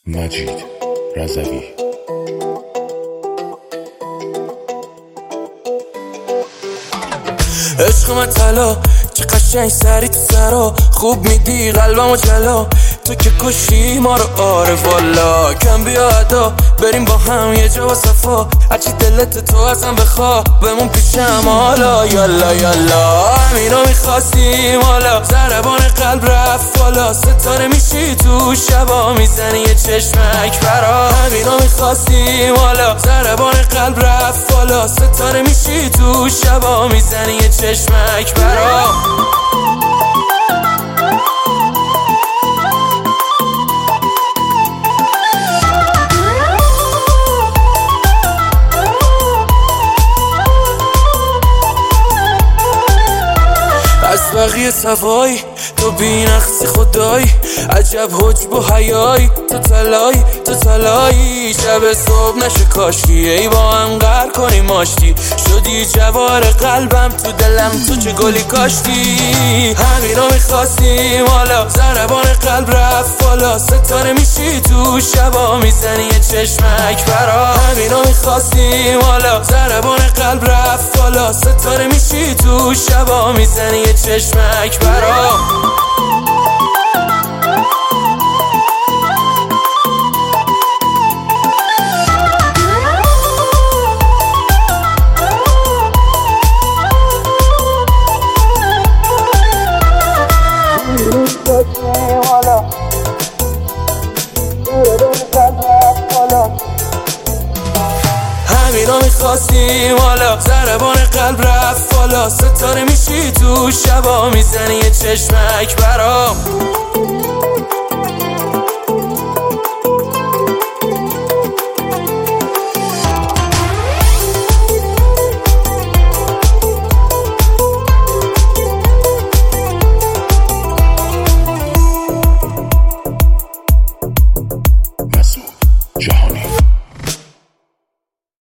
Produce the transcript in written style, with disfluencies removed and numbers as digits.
مجید رضوی. عشق من طلا چه قشنگ سری تو سرا، خوب میدی قلبمو جلا، تو که کشی ما رو. آره والا کم بیا ادا بریم با هم یه جا و صفا، هرچی دلت تو ازم بخوا بمون پیشم حالا. یالا یالا همینو میخواستیم حالا، ضربان قلب رفت بالا، ستاره میشی تو شبا میزنی یه چشمک برا. همینو میخواستیم حالا، ضربان قلب رفت بالا، ستاره میشی تو شبا میزنی یه چشمک برا. از بقیه صفایی تو بی‌نقصی خدایی، عجب حجب و حیایی، تو تلایی شب صبح نشه کاشکی، ای با هم قهر کنیم آشتی، شدی جوار قلبم تو دلم تو چه گلی کاشتی. همینو میخواستیم حالا، ضربان قلب رفت بالا، ستاره میشی تو شبا میزنی یه چشمک برا. همینو میخواستیم حالا، ضربان قلب رفت بالا، ستاره میشی تو شبا میزنی یه چشمک برا. همینو میخواستیم حالا، ضربان قلب رفت بالا، ستاره میشی تو شبا میزنی یه چشمک برا.